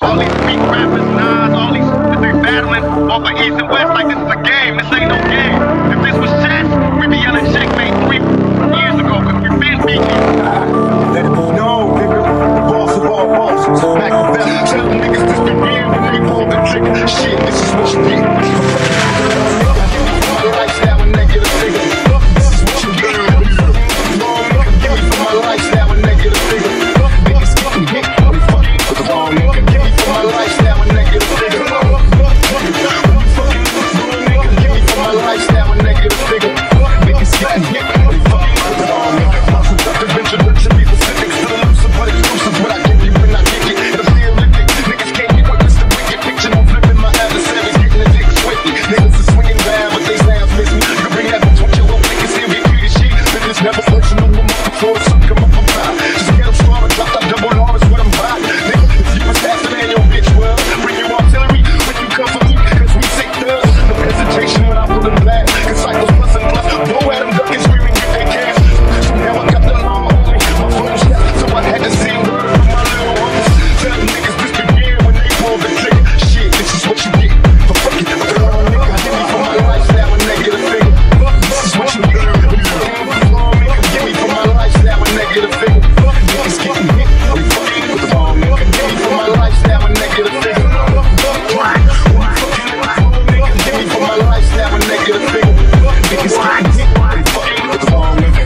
All these weak rappers, Nas, all these they battling off of East and West like this is a game. This ain't no game. If this was chess, we'd be yelling checkmate 3 years ago because we've been beating. Let it be known, nigga. Boss of all bosses. Machiavelli. Tell them niggas this the real when they pull the trigger. Shit, this is what you get. My lifestyle and negative figure. This is what you get. Give me for my lifestyle and negative figure. Niggas getting hit. They fucking with the wrong nigga. Give me for my lifestyle and negative figure. Give me for my lifestyle and negative figure. Niggas getting hit. They fucking with the wrong nigga. My seductive venture, nurture me specifics to the looser, but exclusive. What I give you when I kick it. It'll be Olympic. Niggas can't get witness the wicked picture. I'm flipping my adversaries, getting the dick swiftly. Niggas are swinging down, but they sounds miss me. You can bring that bitch with you, hope they can see me get shit. Niggas never personal, I'm up before the sun come up on top. Just get them strong and drop that double R is what I'm about. Nigga, if you assassinate your bitch, well, bring your artillery when you come for me, cause we sick thugs. No hesitation when I put them blast. Cause cycles plus and plus, blow at them, ducking, screaming, get their cash. So now I got the law on me, my phone shot, so I had to sing word from my little ones. Tell them niggas this begin when they pull the trigger. Shit, this is what you get for fucking with the wrong nigga. Give me for my lifestyle and negative figure. This is what you get. Give me for my lifestyle and negative figure. Niggas getting hit, they fucking with the wrong nigga. Give me for my lifestyle and negative figure. Give me for my lifestyle and negative figure. Niggas getting hit, they fucking with the wrong nigga.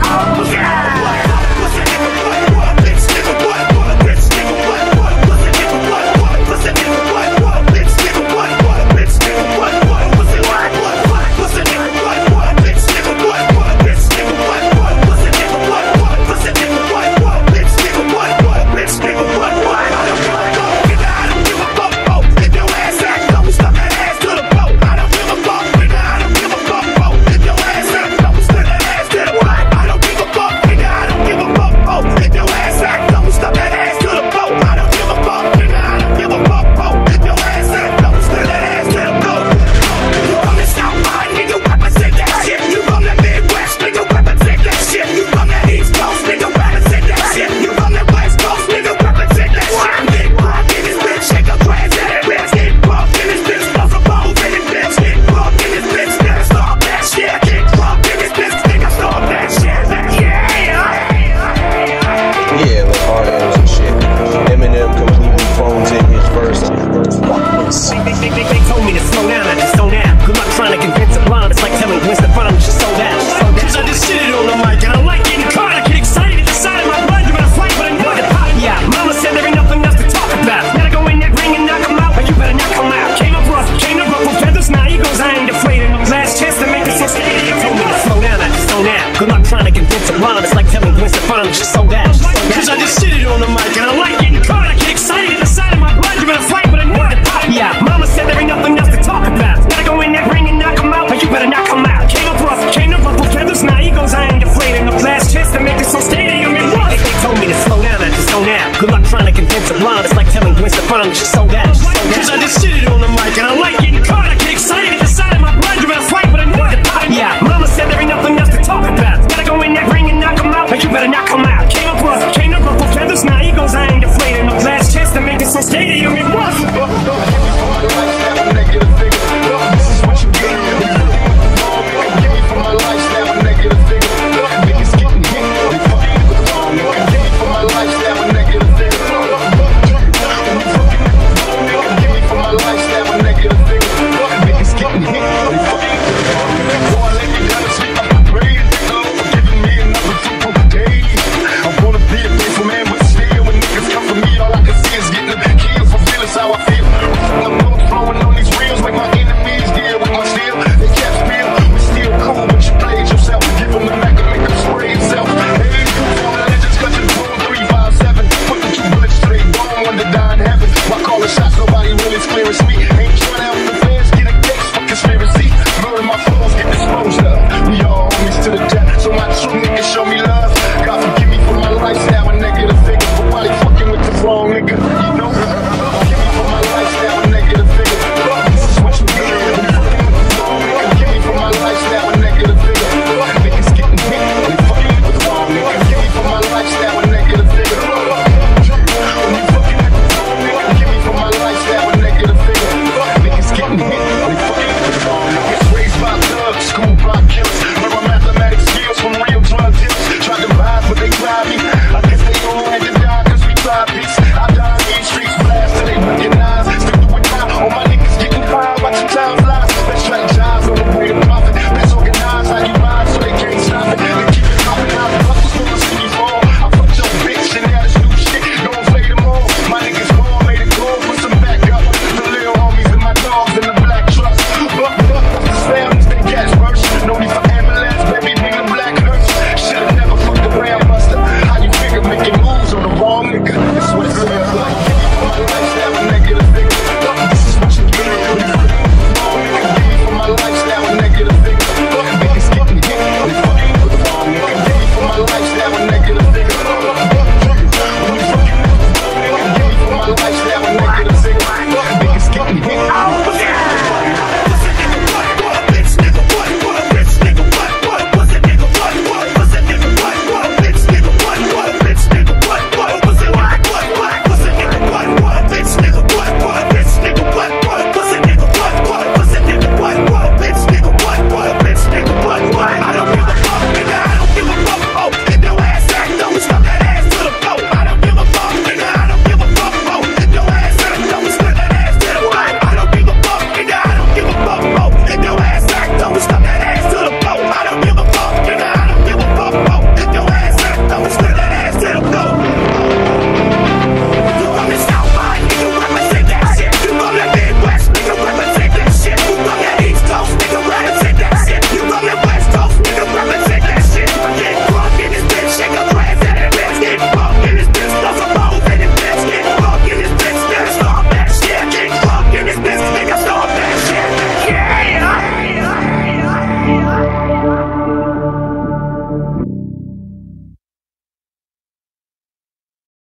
They told me to slow down, I just don't have. Good luck trying to convince a blonde. It's like telling Winston Fun I'm just sold out. Cause I just shit it on the mic and I like getting caught. I get excited, decide my blood, you're gonna fight, but I know to pop. Yeah, mama said there ain't nothing else to talk about. Gotta go in that ring and knock him out, but you better not come out. Came up rough, came to ruffle feathers, now egos, I ain't deflated. Last chance to make this escape. They told me to slow down, I just don't have. Good luck trying to convince a blonde. It's like telling Winston Fun I'm just sold out. Cause I just shit it on the mic and I like getting caught. I get excited, decide my blood, you're gonna fight, but I know to pop. Yeah, mama said there ain't nothing else to talk about. Gotta go in that ring and knock him out, but you better not come out. Came up rough, came to ruffle feathers, now egos, I ain't deflated. No last chance to make this on stadium and rough. They told me to slow down, I just don't have. Good luck trying to convince a blonde. It's like telling Winston Fun I'm just sold out. Cause I just shit it on the mic and I like it.